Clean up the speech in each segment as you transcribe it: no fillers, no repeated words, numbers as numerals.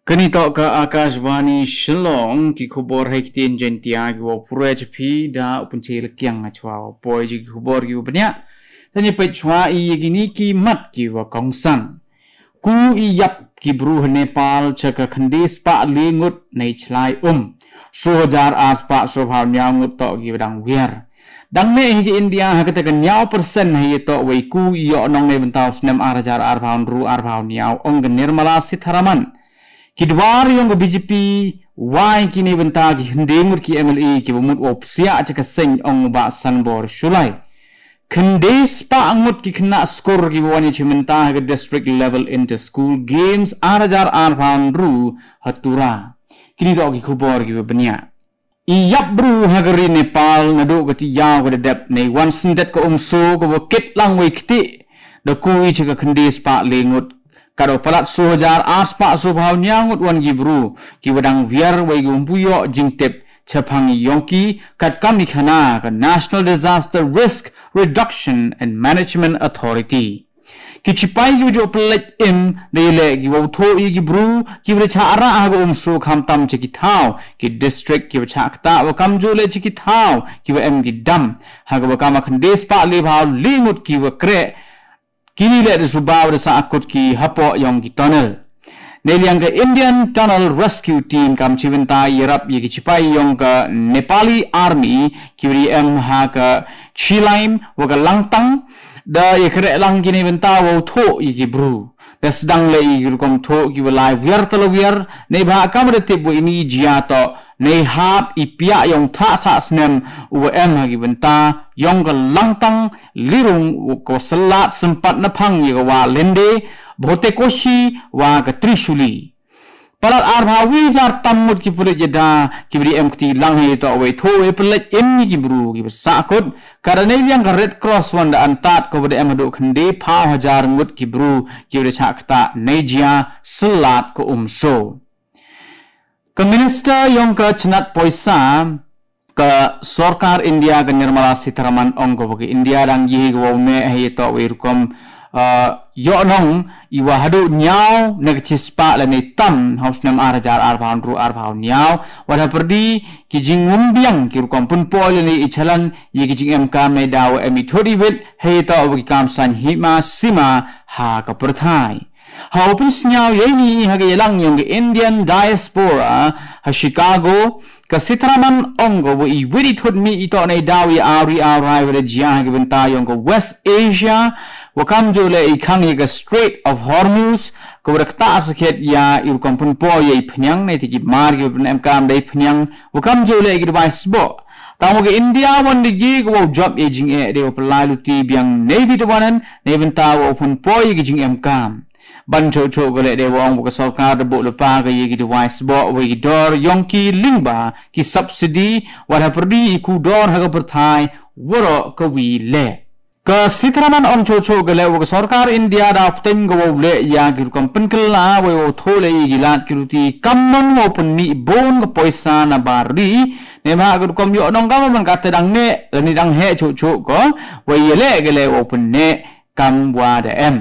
Kanito ka Akashvani Shillong ki khubor hektin jentia ki wo purajpi da upunchil kyang achwa poi ji khubor ki upnya tani pechwa I yigini ki mat ki wa kongsang ku I yap ki bruh Nepal chaka khandis pa lingut nei chlai sojar aspa sobhaw nyangut to ki dang wier dang me hi India hakata kan nyaw persen hi to wei ku yo nong ne bentaw snem arajar arbhaun ru arbhaw nyaw ong Nirmala Sitharaman Kidwar yung BJP wai kini benta ki hendemur ki MLA ki bumut opsia aja keseng ong ba sanbor shulai kendes pa angut ki kena skor ki wani chimenta ke district level inter school games arajar arhan ru hatura kini do ki khubor ki benya iyap bru hagari Nepal ngado gati yaw ke dep nei wan sindet ko umso ko kit lang wei kiti do kui chika kendes pa lengut Kado palat sojar aspa subhaw nyangut wan gibru ki wadang wiar wai gumpuyo jingtip cepangi yongki kat kami khana ka National Disaster Risk Reduction and Management Authority. Ki chipai ki jo pelet dele ki wauto I gibru ki wrecha ara aga umsu khamtam chiki thao ki district ki wrecha akta wakam jole chiki thao ki wa em gidam haga wakama khandes pa le bhaw limut ki wakre Kini le subaw sa akut ki hapo yong ki tunnel. Neliang ke Indian Tunnel Rescue Team kam chiventa yerap ye ki chipai yong ke Nepali Army ki em ha ke Chilaim wa ke Langtang da ye kre lang kini benta wo tho ye ki bru. Da sedang le I kom tho ki walai wiar talo wiar ne ba kam retip wo ini jiato ne hap ipia yong tha sa snem wa em ha ki benta yong ke Langtang lirung ko selat sempat napang ye wa lende bote koshi wa ke Trishuli palat arbha wijar tamut ki pulit jeda ki bri empty lang he to we tho we pelet em ki bru ki sakut karena yang ke Red Cross wanda antat ko bade emadu khande pha hajar ngut ki bru ki bri chakta nejia selat ko umso ke minister yang ke chnat poisa ke Sarkar India ke Nirmala Sitharaman ong ko ke India dang yi go me he to we rukom yo nong iwa hadu nyaw nagchispa la ne tam haus nam arajar arbhaun ru arbhaun nyaw wada perdi ki jingum biang ki rukom pun pol ni ichalan ye ki jing em kam ne daw emi thodi wit he to ki kam san hima sima ha ka perthai ha pun snyaw ye ni ha ge lang yong Indian diaspora ha Chicago ka Sitharaman ongo wo I wiri thod mi ito nei daw ye ari arai wada jia ge benta yong West Asia wakam jole I khang ye ka Strait of Hormuz ko rakta sakhet ya I kompun po ye phnyang nei ti mar ge ben kam dei phnyang wakam jole I device bo tamu ke India wan de ji go job aging e de apply lu ti biang navy de wanan ne benta wo phun po ye ge jing em kam ban cho cho gole de wong ko sarkar de bo le pa ga ye gi device bo we gi dor yongki lingba ki subsidy wala perdi ku dor ha ga perthai woro ko wi le ka Sitharaman on cho cho gole wo sarkar India da pten go le ya gi company kla we wo thole gi lat ki ruti kammon wo punni bon ko poisa na bari ne ma ga kom yo nong kam man ka te dang ne ni dang he cho cho ko we ye le gele wo punne kam wa de em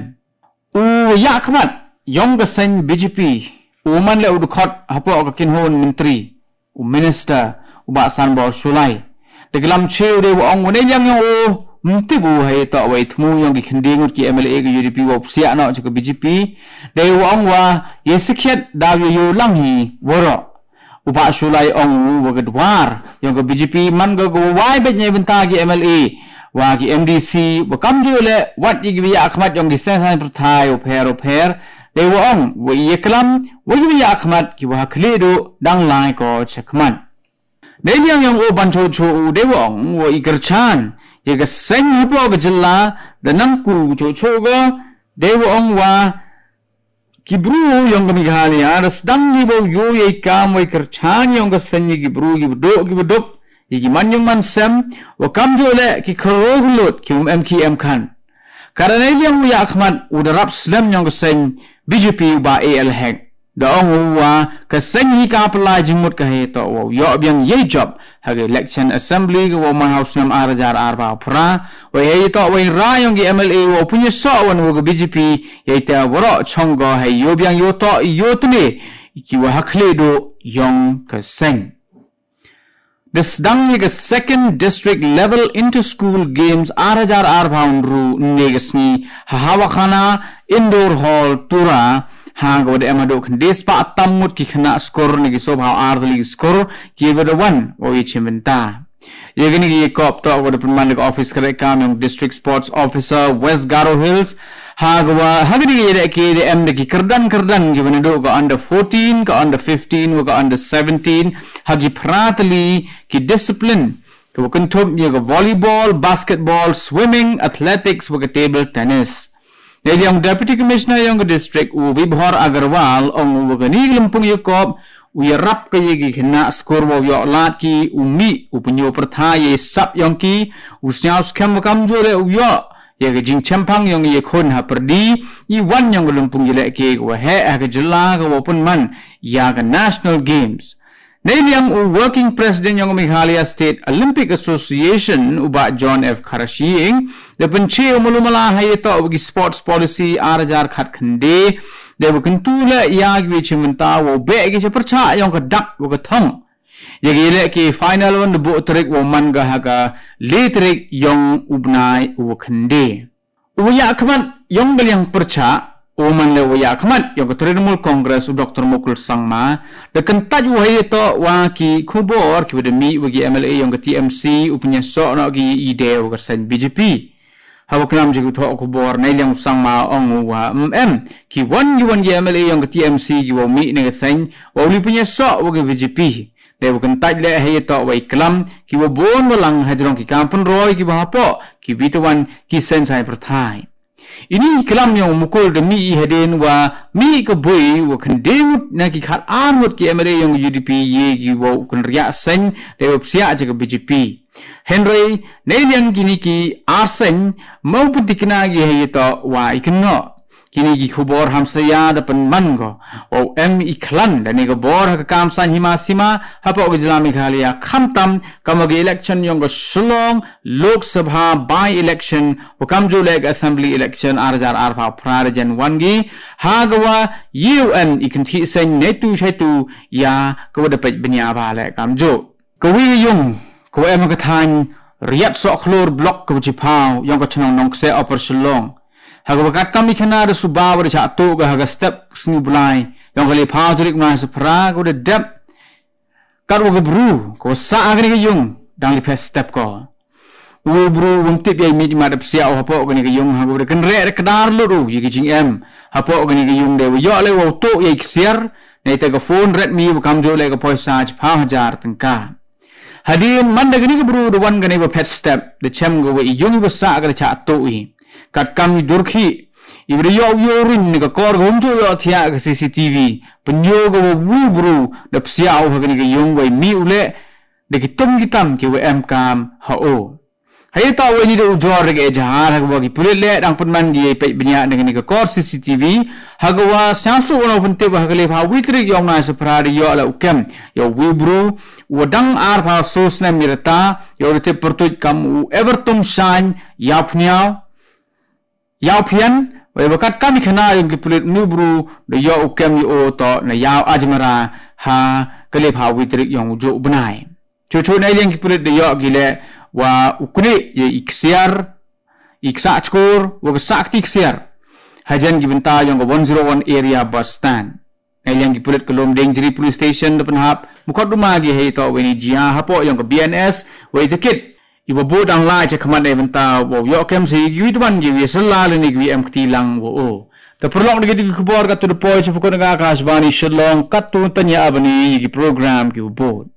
ya khmat yong ga sen BJP uman le udkhot hapo ka kinhon menteri minister uba sanbor shulai deglam cheu de ong ne yang yo mti bu hai to wai thmu yong ki khendingut ki MLA ki UDP wo sia no ka BJP de ong wa yesikhet daw yo lang hi woro uba shulai ong wo gadwar yong ka BJP man go wai be nye benta ki MLA wa ki MDC wakam jole wat yi ya akhmat yong ki sen perthai o pher de wong wo yeklam wo yi ya akhmat ki wa khledo dang lai ko chekman de yang yong o ban cho cho de wong wo ikerchan ye ga sen hapo ga jilla de nang ku cho cho go de wong wa ki bru yong ga Meghalaya rasdang ni bo yo ye kam wo ikerchan yong ga sen ki bru ki do Yigi manyung mansem wakam jole ki khrogulut ki MKM khan karena yang ya akhmat udarap slam yang sen BJP ba AL hack da ong wa ka sen hi ka pla jingmut ka he to wo yo byang ye job ha election assembly go man house nam arajar arba phra wo he to wo ra yang ki MLA wo punya so wan wo BJP ye ta woro chong go he yo byang yo to yo tne ki wa hakledo yong ka seng. The sedang ye second district level inter-school games RHR ru negasni hahawakhana indoor hall tura hang the emado despa tamut ki khana score negi sobha ardli score ki the one o ichimenta yegani ki kop to the permanent office kam yung district sports officer West Garo Hills hagwa hagni yede ki the em ki kerdan given do go under 14 go under 15 go under 17 hagi pratli ki discipline ko kuntum ye go volleyball basketball swimming athletics go table tennis yung Deputy Commissioner yung district Vibhor Agarwal ang wagani lumpung yukop uyarap kay gihna score wo yo lat ki umi upunyo pertha ye sap yung ki usnya skam kam jole uyo ye jing champang yung ye khon ha perdi i wan yung lumpung yele ke wa he ha jula ko pun man ya ga national games Nailyang working president yung Meghalaya State Olympic Association uba John F. Karashiing the penche umulumala hayito ugi sports policy arajar khat khande de bukuntula yagwi chimenta wo begi se percha yung kadak wo kathong yagile ki final one bu trik wo manga haga letrik yung ubnai wo khande uya khaman yung galyang percha Oman le waya khamat yung Trinamool Congress Dr. Mukul Sangma the kentaj wahi to wa ki khubor ki de mi wagi MLA yung TMC upunya so no gi ide wa sen BJP hawakram jigu to khubor nailyang Sangma ong wa ki wan yuan gi MLA yung TMC gi wa mi ne sen wa uli punya so wagi BJP de wa kentaj le he to wa iklam ki wa bon walang hajrong ki kampun roy ki ba po ki bituan ki sen sai prathai ini kelam yang mukul demi heden wa mi ke boy wa kendemut na ki khat amut ki emre yang UDP ye ki wa kun ria sen de sia je ke BJP Henry nelian kini ki arsen mau pun dikena gi he to wa ikno kini ki khubor hamsaya dapan mango o iklan dan ni ke bor ka kam san himasima hapo ke jila Meghalaya khamtam kamagi election yang go Shillong Lok Sabha by election wakam jo leg assembly election RJR arpa prarajan wangi hagwa UN ikanthi sen netu shaitu ya ko dapat benya ba le kam jo kawi yung ko em ka than riat so khlor block ko chipau yang ko chnong nong se upper Shillong Hagabakat kami kena ada subah pada satu ke haga step seni bulai yang kali pau turik mana sepra ko de dep kat wo gebru ko sa agni ke yung dang li pes step ko wo bru wong tip ye mi madap sia o hapo gani ke yung hago de kenre kedar lu ru ye jing em hapo gani ke yung de yo le wo to ye ksiar nei te ko phone Redmi kam jo le ko poisa 5000 tengka hadin manda gani ke bru de wan gani bo pet step de chem go we yung bo sa agni cha to i kat kami durki ibri yo rin ni ka kor gumjo yo thia ka CCTV penyo go bru de psia o gani ke yung we mi ule de ki tum ki tam ki we em kam ha o hay ta we ni de ujor ge jahar ha go ki pulit le dang punman di pe benya dengan ni ka kor CCTV ha go wa sansu ono punte ba gale pha witri yong na sapra de yo la ukem yo we bru wadang ar pha sos na mirata yo de pertuj kam u evertum shine yapnyao Yau pian, wakat kami kena yang kipulit nubru de yau ukem yo to na yau ajmara ha kelip ha witrik yang ujuk benai. Cucu na yang kipulit de yau gile wa ukuni ye iksiar iksa chkur wa sakti iksiar hajan gibenta yang 101 area bus stand. Na yang kipulit kelom Dengeri police station depan hap mukot rumah gi he to weni jia hapo yang ke BNS wa itikit Ibu bodang lai cek kemana eventa, wow, yo kem si yuituan jiwi selalu ni gwi tilang wow. Terperlong dengan kubur katu depoy cepukun dengan Akashvani Shillong katu tanya abani di program ki board.